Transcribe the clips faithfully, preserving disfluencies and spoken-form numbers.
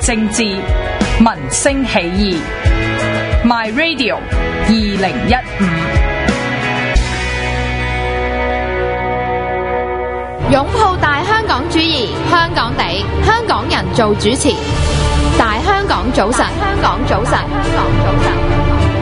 政治，民聲起義。My Radio 二零一五。 擁抱大香港主義，香港地，香港人做主持。大香港早晨，香港早晨，香港早晨。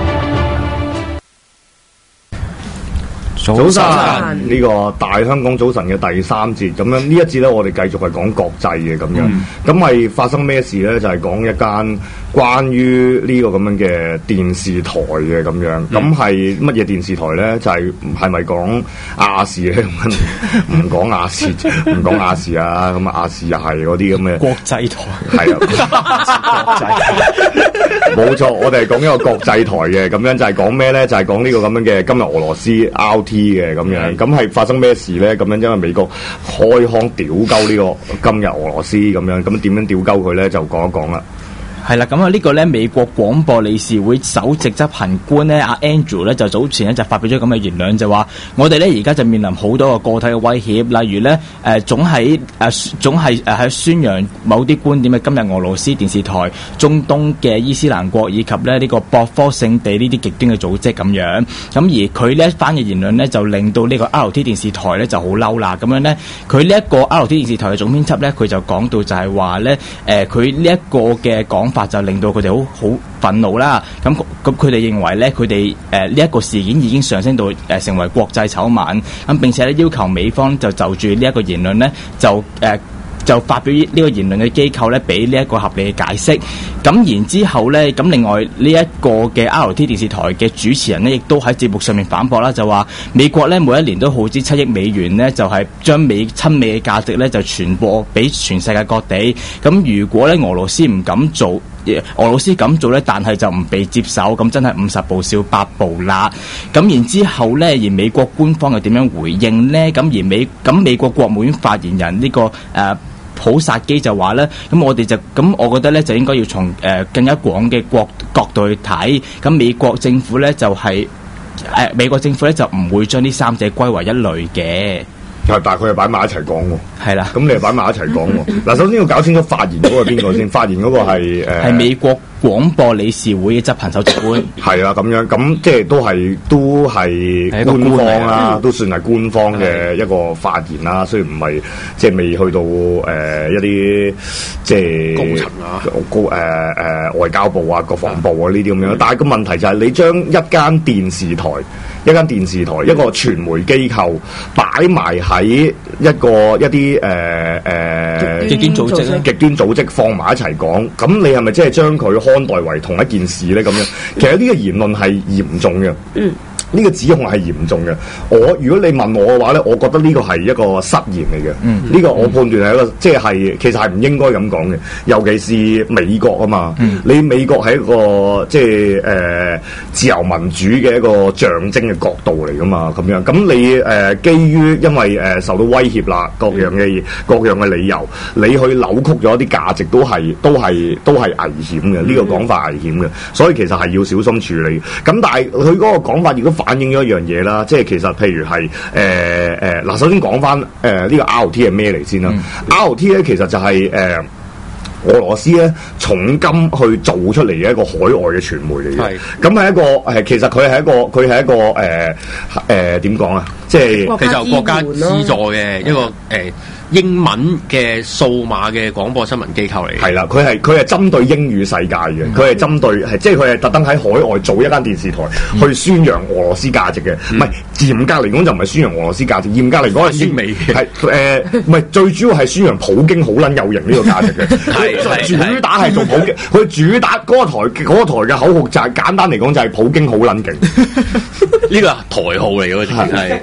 早晨，呢個大香港早晨嘅第三節，咁樣呢一節咧，我哋繼續係講國際嘅咁樣，咁係、嗯、發生咩事咧？就係、是、講一間關於呢個咁樣嘅電視台嘅咁樣，咁係乜嘢電視台咧？就係係咪講亞視咧？唔講亞視，唔講亞視啊！咁亞視又係嗰啲咁嘅國際台， 係啊，國際，冇錯，我哋係講一個國際台嘅，咁樣就係講咩咧？就係講呢個咁樣嘅今日俄羅斯 R T。嘅咁樣，咁係發生咩事咧？咁樣因為美國開腔屌鳩呢個今日俄羅斯咁樣，咁點樣屌鳩佢咧？就講一講啦。 係啦，咁啊呢個咧美國廣播理事會首席執行官咧阿 Andrew 咧就早前咧就發表咗咁嘅言論，就話我哋咧而家就面臨好多個個體嘅威脅，例如咧誒、呃、總喺誒、呃、總係誒喺宣揚某啲觀點嘅今日俄羅斯電視台、中東嘅伊斯蘭國以及咧呢、這個博科聖地呢啲極端嘅組織咁樣。咁而佢呢一番嘅言論咧就令到呢個 R T 電視台咧就好嬲啦。咁樣咧佢呢一個 R T 電視台嘅總編輯咧佢就講到就係話咧誒佢呢一個嘅講法就令到佢哋好好憤怒啦，咁咁佢哋認為咧，佢哋誒呢一個事件已經上升到誒、呃、成為國際醜聞，咁並且咧要求美方就就住呢一個言論咧，就誒、呃、就發表呢個言論嘅機構咧，俾呢一個合理嘅解釋。咁然之後咧，咁另外呢一個嘅 R T 電視台嘅主持人咧，亦都喺節目上面反駁啦，就話美國咧每一年都耗資七億美元咧，就係、是、將美親美嘅價值咧就傳播俾全世界各地。咁如果咧俄羅斯唔敢做，俄羅斯咁做咧，但係就唔被接受，咁真係五十步笑百步啦。咁然之後咧，而美國官方又點樣回應呢？咁而美咁美國國務院發言人呢、這個誒、呃、普薩基就話咧，咁我哋就咁，我覺得咧就應該要從誒、呃、更加廣嘅角角度去睇。咁美國政府咧就係、是、誒、呃、美國政府咧就唔會將呢三者歸為一類嘅。 係，但係佢係擺埋一齊講喎。 係啦， 咁你係擺埋一齊講喎。嗱，首先要搞清楚發言嗰個係邊個先？發言嗰個係誒， 係、呃、美國廣播理事會嘅執行首席官。 係啦，咁樣咁即係都係都係官方啦，都算係官方嘅一個發言啦。雖然唔係即係未去到誒、呃、一啲即係高層啊、高誒誒、呃、外交部啊、國防部啊呢啲咁樣，嗯、但係個問題就係你將一間電視台。一間電視台，一個傳媒機構擺埋喺一個一啲誒誒極端組織咧， 極端組織放埋一齊講，咁你係咪即係將佢看待為同一件事咧？咁樣其實呢個言論係嚴重嘅。嗯。呢個指控係嚴重嘅。我如果你問我嘅話咧，我覺得呢個係一個失言嚟嘅。呢、嗯、個我判斷係一個即係其實係唔應該咁講嘅。尤其是美國啊嘛，嗯、你美國係一個即係誒、呃、自由民主嘅一個象徵嘅角度嚟噶嘛，咁樣咁你誒、呃、基於因為誒、呃、受到威脅啦，各樣嘅、嗯、各樣嘅理由，你去扭曲咗一啲價值都係都係都係危險嘅。呢、嗯、個講法危險嘅，所以其實係要小心處理。咁但係佢嗰個講法如果反映咗一樣嘢啦，即係其實譬如係誒誒嗱，首先講翻誒呢個 R T 係咩嚟先啦、嗯、？R T 咧其實就係、是、誒、呃、俄羅斯咧重金去做出嚟嘅一個海外嘅傳媒嚟嘅。咁係一個誒、呃，其實佢係一個佢係一個誒誒點講啊？即係佢就國家資助嘅一個誒。呃英文嘅數碼嘅廣播新聞機構嚟， 係啦，佢係佢係針對英語世界嘅，佢係針對係即係佢係特登喺海外做一間電視台、嗯、去宣揚俄羅斯價值嘅，唔係嚴格嚟講就唔係宣揚俄羅斯價值，嚴格嚟講係宣美嘅，係誒唔係最主要係宣揚普京好撚有型呢個價值嘅，係主打係做普京，佢主打嗰個台嗰、嗰個台嘅口號就係、係、簡單嚟講就係普京好撚勁， 呢個係台號嚟嘅，係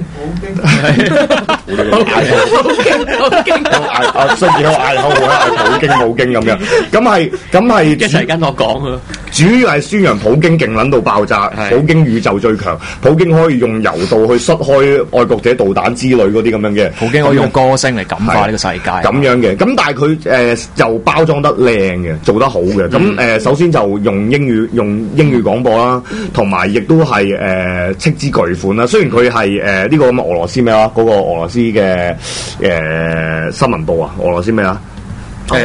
係。 嗌啊！雖然我嗌口號咧係普京普京咁樣，咁係咁係一齊跟我講啊！ 主要係宣揚普京勁撚到爆炸，普京宇宙最強，普京可以用柔道去摔開愛國者導彈之類嗰啲咁樣嘅， 普京可以用歌聲嚟感化呢個世界咁樣嘅。咁但係佢誒就包裝得靚嘅，做得好嘅。咁誒、呃、首先就用英語用英語廣播啦，同埋亦都係誒斥資巨款啦。雖然佢係誒呢個咁俄羅斯咩啊？嗰、嗰個俄羅斯嘅誒。呃誒，新聞部啊，俄羅斯咩啊？誒、呃，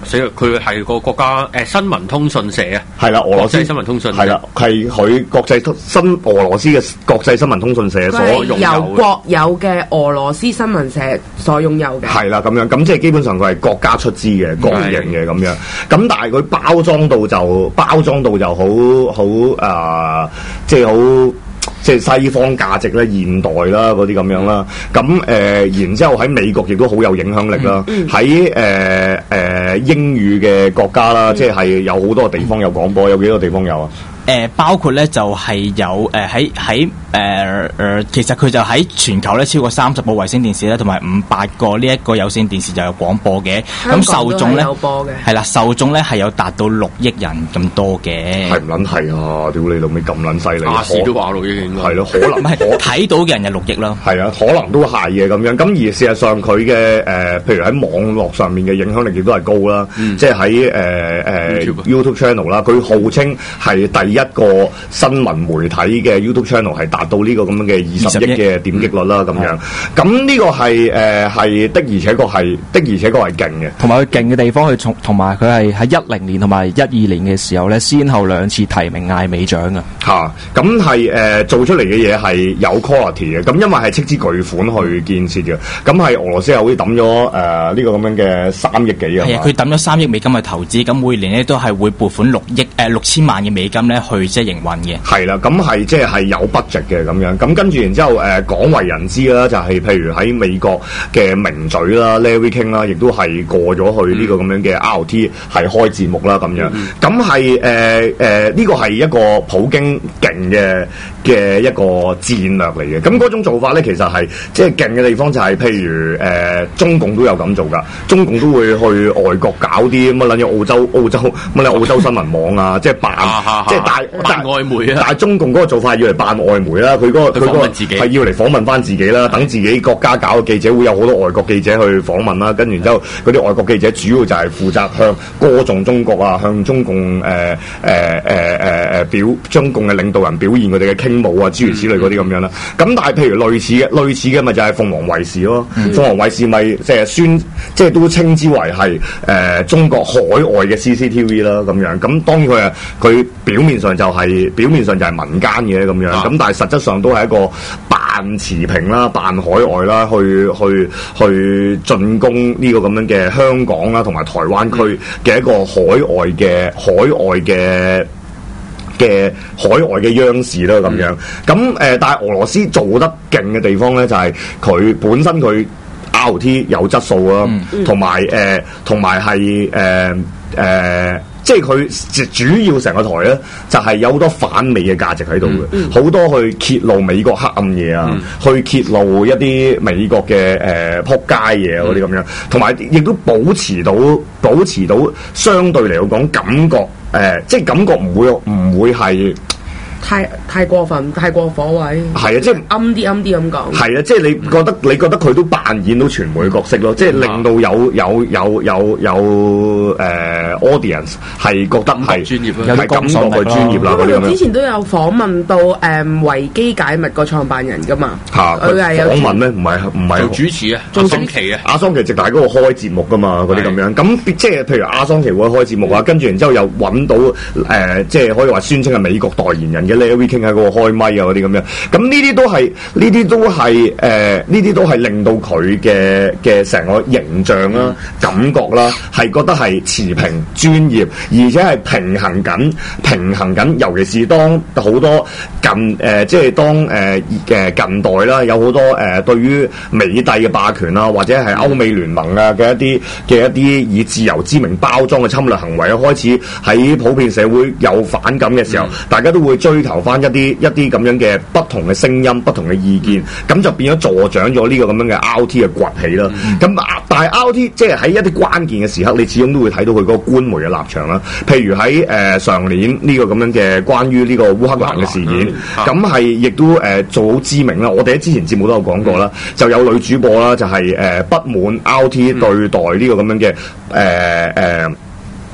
所以佢係個國家誒、呃、新聞通訊社啊， 係啦，俄羅斯國際新聞通訊係啦，係佢國際新俄羅斯嘅國際新聞通訊社所擁有由國有嘅俄羅斯新聞社所擁有嘅。 係啦，咁樣咁即係基本上佢係國家出資嘅、國營嘅咁樣。咁但係佢包裝到就包裝到就好好誒，即係好。即係西方價值咧、現代啦嗰啲咁樣啦，咁誒、呃，然之後喺美國亦都好有影響力啦。喺誒誒英語嘅國家啦，嗯、即係有好多地方有廣播，有幾多地方有啊？ 誒、呃、包括咧就係、是、有誒喺喺誒誒，其實佢就喺全球咧超過三十部衛星電視咧，同埋五百個呢一個有線電視就有廣播嘅。咁受眾咧係啦，受眾咧係有達到六億人咁多嘅。 係唔撚係啊？屌你老味咁撚犀利！ 亞視都話六億應該係咯，可能唔係睇到嘅人有六億啦。係啊，可能都係嘅咁樣。咁而事實上佢嘅誒，譬如喺網絡上面嘅影響力亦都係高啦。嗯、即係喺誒誒 YouTube channel 啦，佢號稱係第一個新聞媒體嘅 YouTube channel 係達到呢個咁樣嘅二十億嘅點擊率啦，咁、嗯、樣。咁呢個係誒係的而且確係的而且確係勁嘅。 同埋佢勁嘅地方，佢從同埋佢係喺一零年同埋一二年嘅時候咧，先後兩次提名艾美獎嘅。 嚇，咁係誒做出嚟嘅嘢係有 quality 嘅。咁因為係斥資巨款去建設嘅。咁係俄羅斯又好似抌咗誒呢個咁樣嘅三億幾啊。 係啊，佢抌咗三億美金去投資，咁每年咧都係會撥款六億誒六千萬嘅美金咧去即係營運嘅。 係啦，咁係即係係有 budget 嘅咁樣。咁跟住然之後誒廣為人知啦，就係、是、譬如喺美國嘅名嘴啦 Larry King 啦，亦都係過咗去呢個咁樣嘅 R T 係開節目啦咁樣。咁係誒誒呢個係一個普京勁嘅嘅一個戰略嚟嘅。咁嗰種做法咧，其實係即係勁嘅地方就係、是、譬如誒、呃、中共都有咁做噶，中共都會去外國搞啲乜撚嘢澳洲澳洲乜撚澳洲新聞網啊，即係扮即係大扮外媒啊。 但係中共嗰個做法係要嚟扮外媒啦，佢嗰、嗰個佢嗰個係要嚟訪問翻自己啦，等自己國家搞嘅記者會有好多外國記者去訪問啦，跟住然之後嗰啲外國記者主要就係負責向歌頌中國啊，向中共誒誒誒誒誒表中共嘅領導人表現佢哋嘅傾慕啊，諸如此類嗰啲咁樣啦。咁、嗯、但係譬如類似嘅類似嘅咪就係鳳凰衛視咯，嗯、鳳凰衛視咪即係宣即係都稱之為係誒、呃、中國海外嘅 C C T V 啦咁樣。咁當然佢啊佢表面上就係、是、表面上就係民間嘅咁樣，咁、啊、但係實質上都係一個扮持平啦、扮海外啦，去去去進攻呢個咁樣嘅香港啦，同埋台灣區嘅一個海外嘅海外嘅嘅海外嘅央視啦咁樣。咁誒、呃，但係俄羅斯做得勁嘅地方咧，就係、是、佢本身佢 R T 有質素啦，同埋誒，同埋係誒誒。呃呃即係佢主要成個台咧，就係、是、有好多反美嘅價值喺度嘅，好、嗯、多去揭露美國黑暗嘢啊，嗯、去揭露一啲美國嘅誒撲街嘢嗰啲咁樣，同埋亦都保持到保持到相對嚟講感覺誒、呃，即係感覺唔會唔會係。 太太過分，太過火位。係啊，即係暗啲暗啲咁講。 係啊，即係你覺得、嗯、你覺得佢都扮演到傳媒角色咯，即係令到有有有有有誒、呃、audience 係覺得係專業啦，係感覺佢專業啦嗰啲咁樣。 之前都有訪問到誒、嗯、維基解密個創辦人噶嘛。嚇，佢係有訪問咧，唔係唔係做主持啊，阿桑奇啊， 阿桑奇直大嗰個開節目噶嘛，嗰啲咁樣。咁即係譬如阿桑奇會開節目啊，跟住然之後又揾到誒、呃，即係可以話宣稱係美國代言人嘅。Larry King 喺嗰個開咪啊嗰啲咁樣，咁呢啲都係呢啲都係誒呢啲都係令到佢嘅嘅成個形象啦、嗯、感覺啦，係覺得係持平專業，而且係平衡緊平衡緊，尤其是當好多近誒、呃、即係當誒嘅、呃、近代啦，有好多誒、呃、對於美帝嘅霸權啊，或者係歐美聯盟啊嘅一啲嘅一啲以自由之名包裝嘅侵略行為啊，開始喺普遍社會有反感嘅時候，嗯、大家都會追求翻一啲一啲咁樣嘅不同嘅聲音、不同嘅意見，咁、嗯、就變咗助長咗呢個咁樣嘅 R T 嘅崛起啦。咁、嗯、但係 R T 即係喺一啲關鍵嘅時刻，你始終都會睇到佢嗰個官媒嘅立場啦。譬如喺誒、呃、上年呢個咁樣嘅關於呢個烏克蘭嘅事件，咁係亦都誒、呃、做好知名啦。我哋喺之前節目都有講過啦，嗯、就有女主播啦，就係、是、誒、呃、不滿 R T 對待呢個咁樣嘅誒誒。呃呃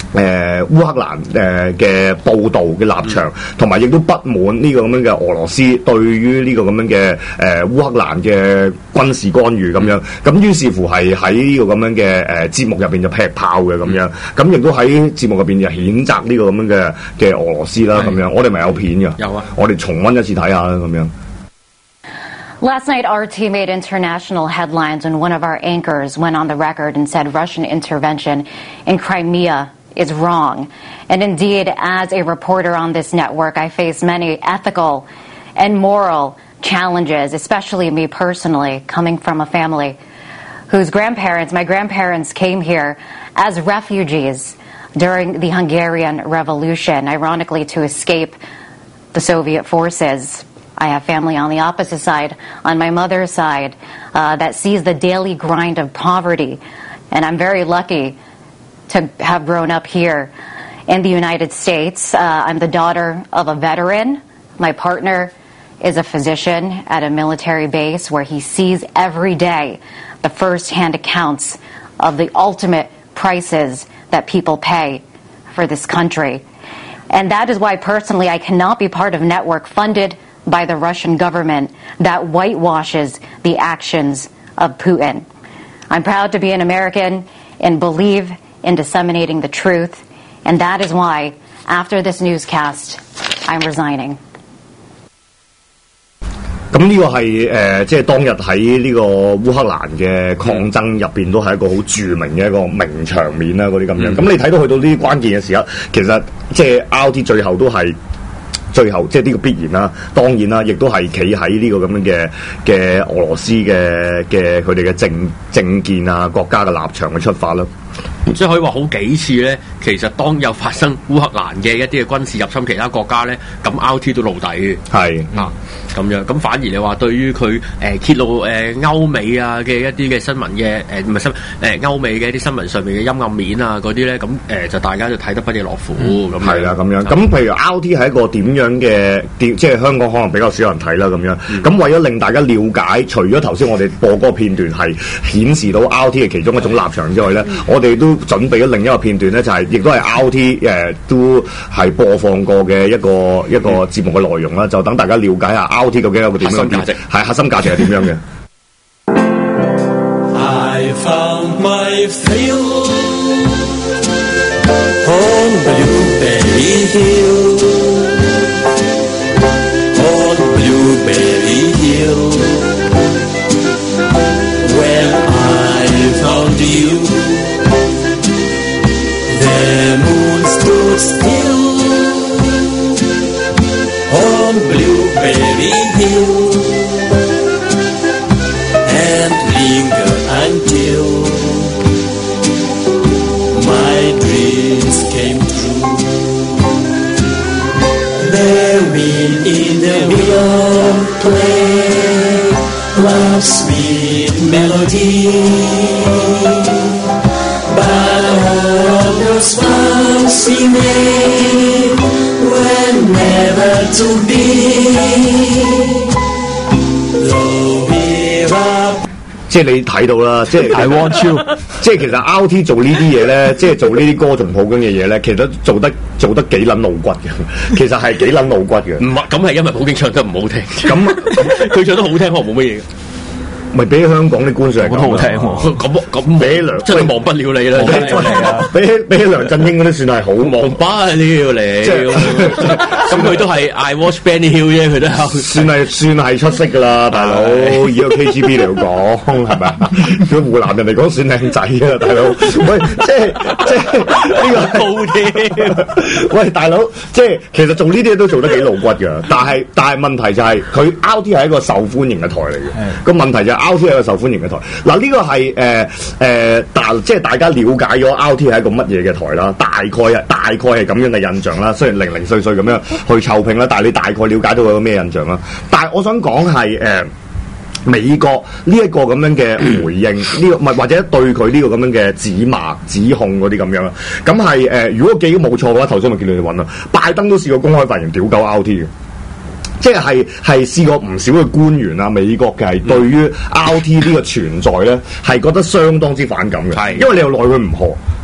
誒、呃、烏克蘭誒嘅報導嘅立場，同埋亦都不滿呢個咁樣嘅俄羅斯對於呢個咁樣嘅誒、呃、烏克蘭嘅軍事干預咁樣，咁於是乎係喺呢個咁樣嘅誒、呃、節目入邊就劈炮嘅咁樣，咁亦都喺節目入邊就譴責呢個咁樣嘅嘅俄羅斯啦咁樣，我哋咪有片㗎， 有啊， 我哋重溫一次睇下啦咁樣。 Last night, R T made international headlines when one of our anchors went on the record and said Russian intervention in Crimea is wrong. And indeed, as a reporter on this network, I face many ethical and moral challenges, especially me personally, coming from a family whose grandparents, my grandparents came here as refugees during the Hungarian Revolution, ironically to escape the Soviet forces. I have family on the opposite side, on my mother's side, uh, that sees the daily grind of poverty. And I'm very lucky to have grown up here in the United States. Uh, I'm the daughter of a veteran. My partner is a physician at a military base where he sees every day the first-hand accounts of the ultimate prices that people pay for this country. And that is why personally I cannot be part of a network funded by the Russian government that whitewashes the actions of Putin. I'm proud to be an American and believe in disseminating the truth, and that is why, after this newscast, I'm resigning. 咁呢個係誒、呃，即係當日喺呢個烏克蘭嘅抗爭入邊，都係一個好著名嘅一個名場面啦，嗰啲咁樣。咁、嗯、你睇到去到呢啲關鍵嘅時候，其實即係 R T 最後都係。最後即係呢個必然啦，當然啦，亦都係企喺呢個咁樣嘅嘅俄羅斯嘅嘅佢哋嘅政政見啊、國家嘅立場去出發啦。 即係可以話好幾次咧，其實當有發生烏克蘭嘅一啲嘅軍事入侵其他國家咧，咁 R T 都露底嘅。係啊，咁樣咁反而你話對於佢誒揭露誒、呃、歐美啊嘅一啲嘅新聞嘅誒唔係新誒歐美嘅一啲新聞上面嘅陰暗面啊嗰啲咧，咁誒、呃、就大家就睇得不亦樂乎咁。係啦，咁樣咁譬如 R T 係一個點樣嘅點，即係香港可能比較少人睇啦咁樣。咁、嗯、為咗令大家了解，除咗頭先我哋播嗰個片段係顯示到 R T 嘅其中一種立場之外咧，嗯、我哋都準備咗另一個片段咧，就係、是、亦都係 R T 誒、呃、都係播放過嘅一個一個節目嘅內容啦，就等大家了解下 R T 究竟有個點樣嘅價值，係核心價值係點樣嘅。I found my thrill on Blueberry Hill, on Blueberry Hill, where I found you. The moon stood still on Blueberry Hill and lingered until my dreams came true. The wind in the willow played love's sweet melody, but all those vows we made were never to be. Though we're up， 即係你睇到啦，即係 I want you， 即係其實 R T 做呢啲嘢咧，即係做呢啲歌頌普京嘅嘢咧，其實做得做得幾撚露骨嘅，其實係幾撚露骨嘅。唔係，咁係因為普京唱得唔好聽，咁佢唱得好聽，可能冇乜嘢。咪比起香港啲官上嚟講好聽喎，咁咁比起梁真係忘不了你啦，比起比起梁振英嗰啲算係好忘不了你，咁佢都係 I watch Benny Hill 啫，佢都算係算係出色噶啦，大佬以個 K G B 嚟講係咪？如果湖南人嚟講算靚仔啊，大佬，喂，即係即係呢個高添，喂，大佬，即係其實做呢啲嘢都做得幾露骨噶，但係但係問題就係佢 R T 係一個受歡迎嘅台嚟嘅，個問題就係R T 係一個受歡迎嘅台，嗱呢個係誒誒，大即係大家了解咗 R T 係一個乜嘢嘅台啦，大概啊大概係咁樣嘅印象啦。雖然零零碎碎咁樣去湊拼啦，但係你大概了解到佢個咩印象啦。但係我想講係誒美國呢一個咁樣嘅回應，呢、這個唔係或者對佢呢個咁樣嘅指罵、指控嗰啲咁樣啦。咁係誒，如果記憶冇錯嘅話，頭先咪叫你哋揾啦，拜登都試過公開發言屌鳩 R T 嘅。即係係試過唔少嘅官員啊，美國嘅係對於 R T 呢個存在咧，係覺得相當之反感嘅。係，因為你又奈佢唔何，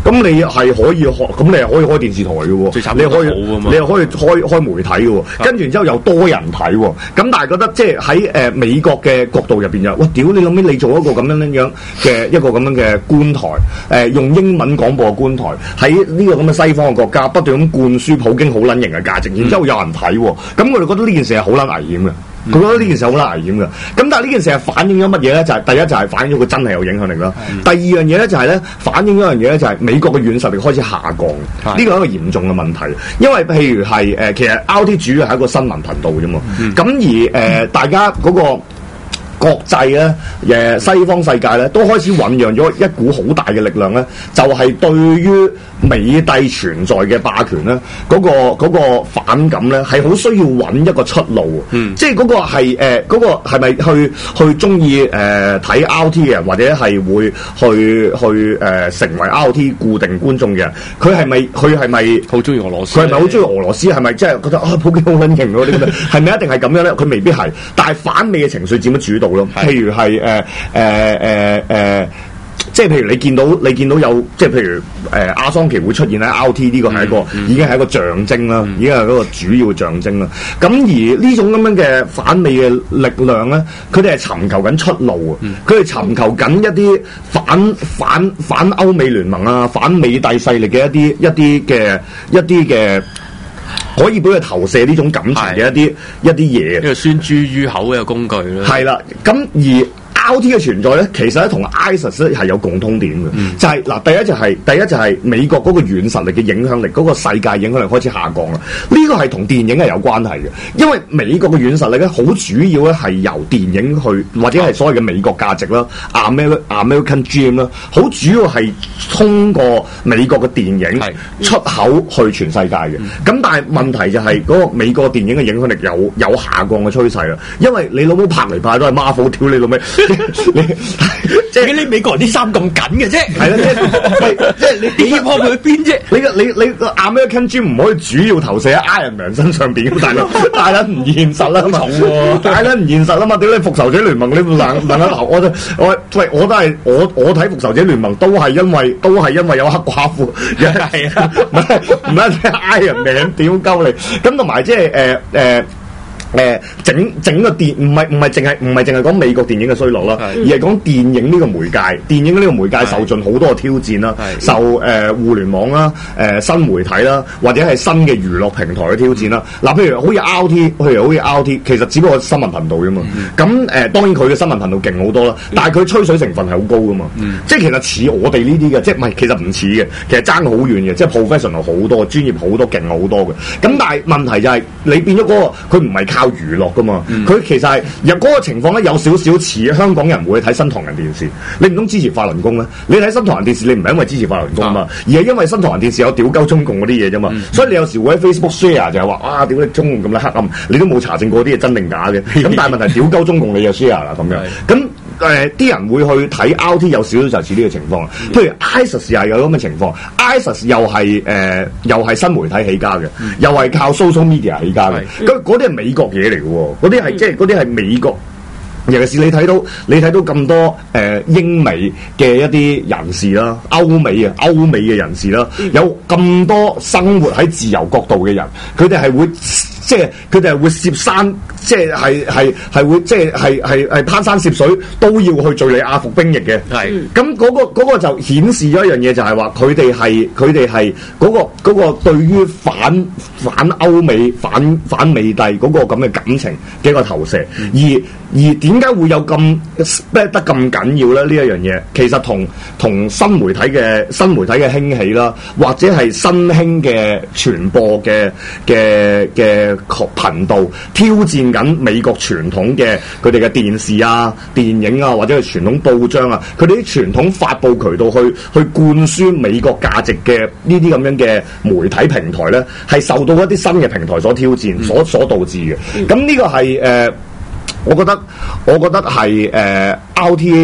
咁你係可以開，咁你係可以開電視台嘅喎，你可以你又可以開開媒體嘅喎，跟住然之後又多人睇喎，咁但係覺得即係喺誒美國嘅角度入邊就，哇屌你諗咩？你做一個咁樣樣嘅一個咁樣嘅官台，誒、呃、用英文廣播嘅官台，喺呢個咁嘅西方嘅國家不斷咁灌輸普京好撚型嘅價值，然之後有人睇喎，咁我哋覺得呢件事係好撚危險嘅。佢覺得呢件事好撚危險嘅，咁但係呢件事係反映咗乜嘢咧？就係、是、第一就係反映咗佢真係有影響力啦。嗯、第二樣嘢咧就係咧反映咗一樣嘢咧就係美國嘅軟實力開始下降，呢個係一個嚴重嘅問題。因為譬如係誒、呃，其實 R T 主要係一個新聞頻道啫嘛，咁、嗯、而誒、呃、大家嗰、那個。國際咧，誒西方世界咧，都開始醖釀咗一股好大嘅力量咧，就係、是、對於美帝存在嘅霸權咧，嗰、那個嗰、那個反感咧，係好需要揾一個出路。嗯，即係嗰個係誒嗰個係咪去去中意誒睇 R T 嘅人，或者係會去去誒、呃、成為 R T 固定觀眾嘅人？佢係咪佢係咪好中意俄羅斯？ 佢係咪好中意俄羅斯？係咪即係覺得啊普京好撚型嗰啲咁嘅？係咪一定係咁樣咧？佢未必係，但係反美嘅情緒佔咗主導。譬如係誒誒誒誒，即係譬如你見到你見到有即係譬如誒、呃、阿桑奇會出現喺 R T 呢個係一個、嗯、已經係一個象徵啦，嗯、已經係一個主要嘅象徵啦。咁而呢種咁樣嘅反美嘅力量咧，佢哋係尋求緊出路啊！佢哋、嗯、尋求緊一啲反反反歐美聯盟啊、反美帝勢力嘅一啲一啲嘅一啲嘅。可以俾佢投射呢種感情嘅一啲的一啲嘢， 呢個宣諸於口嘅工具啦。 係啦，咁而 R T 嘅存在咧，其實咧同 ISIS 係有共通點嘅，嗯、就係、是、嗱，第一就係、是、第一就係美國嗰個軟實力嘅影響力，嗰、那個世界影響力開始下降啦。呢、這個係同電影係有關係嘅，因為美國嘅軟實力咧，好主要咧係由電影去或者係所謂嘅美國價值啦、啊、American Dream 啦，好主要係通過美國嘅電影出口去全世界嘅。咁、嗯、但係問題就係、是、嗰、那個美國電影嘅影響力有有下降嘅趨勢啦，因為你老母拍嚟拍都係 Marvel 挑你老味。你即係你美國人啲衫咁緊嘅啫，係啦，即係即係你點開佢去邊啫？你個你你個 American Dream 唔可以主要投射喺 Iron Man 身上邊，大佬大佬唔現實啦嘛，大佬唔現實啦嘛，屌你復仇者聯盟你能能夠我都我喂我都係我我睇復仇者聯盟都係因為都係因為有黑寡婦，係啊，唔係唔係 Iron Man 屌鳩你，咁同埋即係誒誒。呃呃誒、呃、整整個電唔係唔係淨係唔係淨係講美國電影嘅衰落啦，是而係講電影呢個媒介，電影呢個媒介受盡好多嘅挑戰啦，是受誒、呃、互聯網啦、誒、呃、新媒體啦，或者係新嘅娛樂平台嘅挑戰啦。嗱、嗯，譬如好似 R T，譬如好似 R T，其實只不過新聞頻道啫嘛。咁誒、嗯呃、當然佢嘅新聞頻道勁好多啦，但係佢吹水成分係好高噶嘛。嗯、即係其實似我哋呢啲嘅，即係唔係其實唔似嘅，其實爭好遠嘅，即係 professional 好多，專業好多，勁好多嘅。咁但係問題就係、是、你變咗嗰、那個，佢唔係靠娛樂噶嘛，佢、嗯、其實係有嗰個情況咧，有少少似香港人會睇新唐人電視。你唔通支持法輪功咧？你睇新唐人電視，你唔係因為支持法輪功嘛，啊、而係因為新唐人電視有屌鳩中共嗰啲嘢啫嘛。嗯、所以你有時會喺 Facebook share 就係話啊，屌你中共咁樣黑暗，你都冇查證過啲嘢真定假嘅。咁但係問題屌鳩中共你就 share 啦咁樣。咁誒啲人會去睇 R T 有少少就似呢個情況。譬如 ISIS 又係有咁嘅情況 ，ISIS 又係誒、呃、又係新媒體起家嘅，嗯、又係靠 social media 起家嘅。咁嗰啲係美國嘢嚟嘅喎，嗰啲係即係嗰啲係美國。尤其是你睇到你睇到咁多誒、呃、英美嘅一啲人士啦，歐美啊歐美嘅人士啦，有咁多生活喺自由角度嘅人，佢哋係會即係佢哋係會涉山，即係係係係會即係係係係攀山涉水都要去敘利亞服兵役嘅。係咁嗰個嗰個就顯示咗一樣嘢，就係話佢哋係佢哋係嗰個嗰個對於反反歐美反反美帝嗰個咁嘅感情嘅一個投射，而而點解會有咁 spread 得咁緊要咧？呢一樣嘢其實同同新媒體嘅新媒體嘅興起啦，或者係新興嘅傳播嘅嘅嘅頻道挑戰緊美國傳統嘅佢哋嘅電視啊、電影啊，或者係傳統報章啊，佢哋啲傳統發布渠道去去灌輸美國價值嘅呢啲咁樣嘅媒體平台咧，係受到一啲新嘅平台所挑戰、所所導致嘅。咁呢個係誒。呃我覺得，我覺得係誒 R T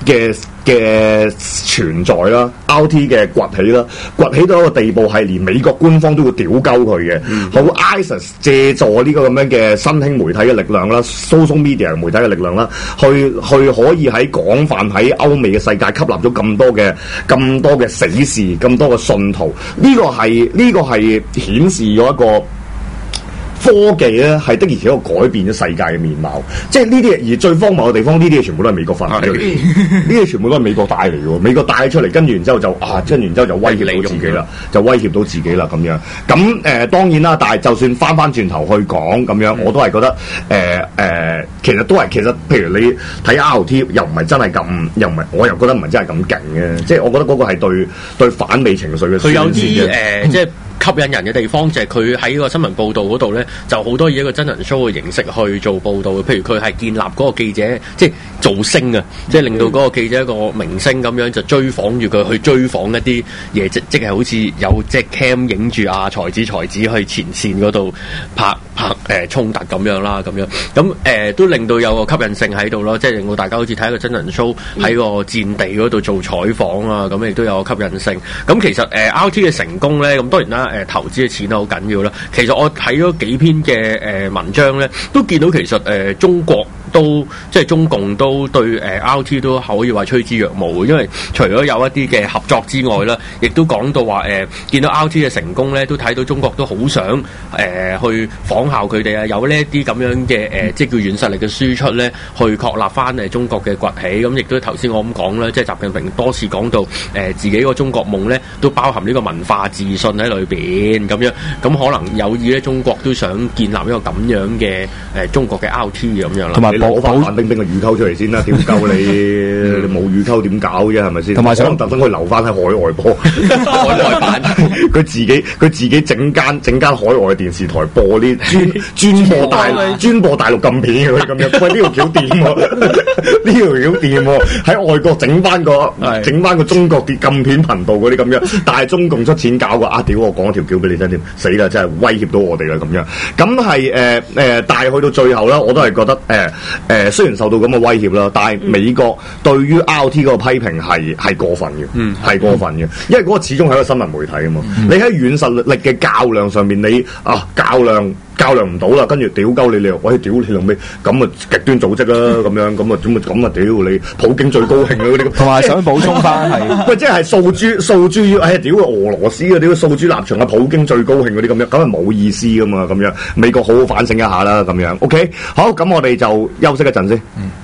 嘅嘅存在啦 ，R T 嘅崛起啦，崛起到一個地步係連美國官方都會屌鳩佢嘅，好、嗯、ISIS 借助呢個咁樣嘅新興媒體嘅力量啦 ，social media 媒體嘅力量啦，去去可以喺廣泛喺歐美嘅世界吸納咗咁多嘅咁多嘅死士，咁多嘅信徒，呢、這個係呢、這個係顯示咗一個。科技咧係的而且確改變咗世界嘅面貌，即係呢啲嘢，而最荒謬嘅地方，呢啲嘢全部都係美國發明出嚟，呢啲全部都係美國帶嚟嘅，美國帶出嚟，跟住然之後就啊，跟住然之後就威脅到自己啦，就威脅到自己啦咁樣。咁誒、呃、當然啦，但係就算翻翻轉頭去講咁樣，我都係覺得誒誒、呃呃，其實都係其實，譬如你睇 R T 又唔係真係咁，又唔係我又覺得唔係真係咁勁嘅，即係我覺得嗰個係對對反美情緒嘅宣泄嘅。佢有啲誒，即係。吸引人嘅地方就係佢喺個新聞報導嗰度咧，就好多以一個真人 show 嘅形式去做報導嘅。譬如佢係建立嗰個記者，即係造星啊，即係令到嗰個記者一個明星咁樣就追訪住佢，去追訪一啲嘢，即即係好似有即係 cam 影住啊才子才子去前線嗰度拍拍誒、呃、衝突咁樣啦，咁樣咁誒、呃、都令到有個吸引性喺度咯，即係令到大家好似睇一個真人 show 喺個戰地嗰度做採訪啊，咁亦都有個吸引性。咁其實誒、呃、R T 嘅成功咧，咁當然啦。誒投資嘅錢都好緊要啦。其實我睇咗幾篇嘅誒、呃、文章咧，都見到其實誒、呃、中國都即係中共都對誒、呃、R T 都可以話趨之若鶩，因為除咗有一啲嘅合作之外啦，亦都講到話誒、呃、見到 R T 嘅成功咧，都睇到中國都好想誒、呃、去仿效佢哋啊，有呢一啲咁樣嘅誒、呃、即係叫軟實力嘅輸出咧，去確立翻誒中國嘅崛起。咁亦都頭先我咁講啦，即係習近平多次講到誒、呃、自己個中國夢咧，都包含呢個文化自信喺裏邊。咁樣，咁可能有意咧，中國都想建立一個咁樣嘅誒、呃、中國嘅 R T 咁樣啦。同埋攞翻范冰冰嘅乳溝出嚟先啦，點夠你？你冇乳溝點搞啫？係咪先？同埋想特登佢留翻喺海外播，海外版。佢自己佢自己整間整間海外電視台播啲專專播大專播大陸禁片嘅咁樣。喂，呢條橋掂喎，呢條橋掂喎，喺外國整翻個整翻個中國啲禁片頻道嗰啲咁樣，但係中共出錢搞個啊！屌我講條橋俾你聽添，死啦！真係威脅到我哋啦咁樣。咁係誒誒，但係去到最後咧，我都係覺得誒誒、呃呃，雖然受到咁嘅威脅啦，但係美國對於 R T 嗰個批評係係過分嘅，嗯，係過分嘅，因為嗰個始終係一個新聞媒體啊嘛。嗯、你喺軟實力嘅較量上面，你啊較量。較量唔到啦，跟住屌鳩你，你又喂屌你老味，咁啊極端組織啦，咁樣咁啊咁啊咁啊屌你，普京最高興啊嗰啲，同埋想補充翻係，喂即係訴諸訴諸於誒屌俄羅斯啊，屌訴諸立場啊，普京最高興嗰啲咁樣，咁係冇意思噶嘛，咁樣美國好好反省一下啦，咁樣 OK 好，咁我哋就休息一陣先。嗯